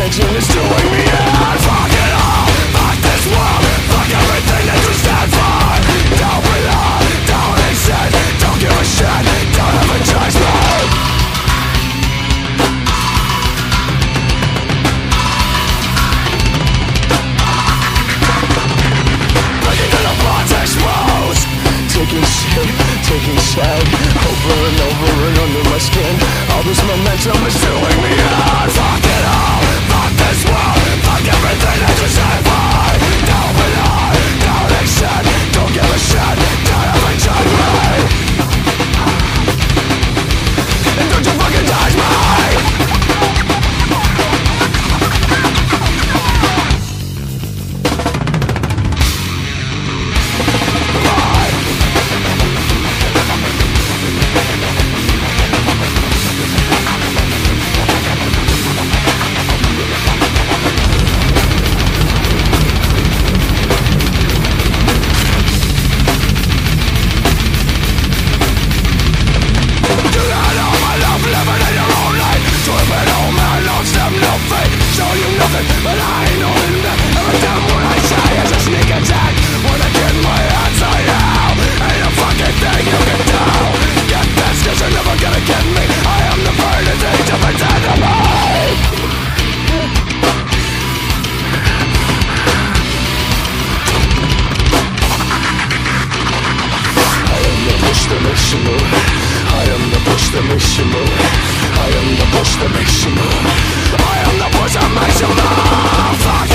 attention is doing me out. Fuck it all, fuck this world, fuck everything that you stand for. Don't belong, don't exist, don't give a shit, don't ever judge me. Exposed, taking shit, taking shit over and over and under my skin. All this momentum is doing me out. Fuck it all, fuck this world, fuck everything that you stand for. Don't belong, don't accept, don't give a shit, don't ever judge me. And don't you fucking judge me. Show you nothing, but I ain't knowing that. Every time what I say is a sneak attack. When I get my hands on you, ain't a fucking thing you can do. Get this, cause you're never gonna get me. I am the verdict to pretend to be. I am the push that makes you move. I am the push that makes you move. I am the push that makes you move. I am the push that makes you move. Fuck